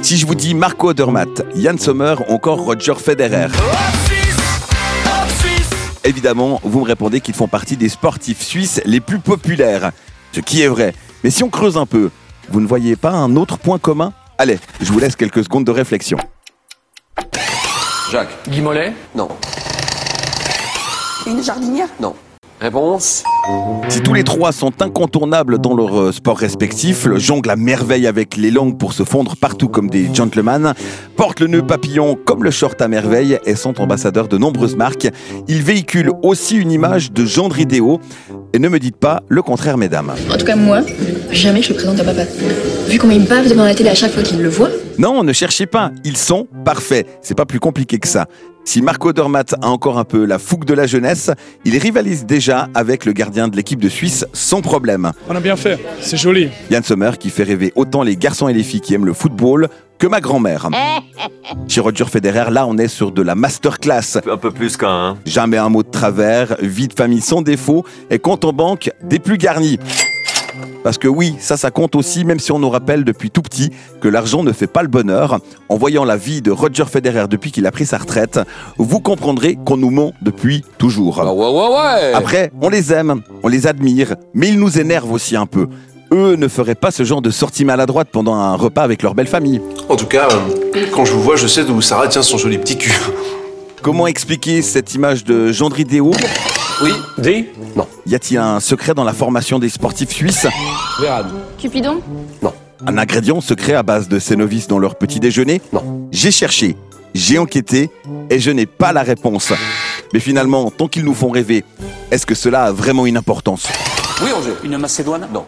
Si je vous dis Marco Odermatt, Yann Sommer ou encore Roger Federer, évidemment, vous me répondez qu'ils font partie des sportifs suisses les plus populaires. Ce qui est vrai. Mais si on creuse un peu, vous ne voyez pas un autre point commun ? Allez, je vous laisse quelques secondes de réflexion. Jacques. Guy Mollet ? Non. Une jardinière? Non. Réponse. Si tous les trois sont incontournables dans leur sport respectif, le jongle à merveille avec les langues pour se fondre partout comme des gentlemen, portent le nœud papillon comme le short à merveille et sont ambassadeurs de nombreuses marques, ils véhiculent aussi une image de gendre idéaux. Et ne me dites pas le contraire, mesdames. En tout cas, moi, jamais je le présente à papa. Vu comment il me bave devant la télé à chaque fois qu'il le voit. Non, ne cherchez pas, ils sont parfaits. C'est pas plus compliqué que ça. Si Marco Odermatt a encore un peu la fougue de la jeunesse, il rivalise déjà avec le gardien de l'équipe de Suisse sans problème. On a bien fait, c'est joli. Yann Sommer qui fait rêver autant les garçons et les filles qui aiment le football que ma grand-mère. Chez Roger Federer, là on est sur de la masterclass. Un peu plus qu'un, hein. Jamais un mot de travers, vie de famille sans défaut et compte en banque des plus garnis. Parce que oui, ça compte aussi, même si on nous rappelle depuis tout petit que l'argent ne fait pas le bonheur. En voyant la vie de Roger Federer depuis qu'il a pris sa retraite, vous comprendrez qu'on nous ment depuis toujours. Ouais. Après, on les aime, on les admire, mais ils nous énervent aussi un peu. Eux ne feraient pas ce genre de sortie maladroite pendant un repas avec leur belle famille. En tout cas, quand je vous vois, je sais d'où Sarah tient son joli petit cul. Comment expliquer cette image de gendre idéaux ? Oui. D. Non. Y a-t-il un secret dans la formation des sportifs suisses ? Vérane. Cupidon ? Non. Un ingrédient secret à base de ces novices dans leur petit déjeuner ? Non. J'ai cherché, j'ai enquêté et je n'ai pas la réponse. Mais finalement, tant qu'ils nous font rêver, est-ce que cela a vraiment une importance ? Oui, Angers. Une Macédoine ? Non.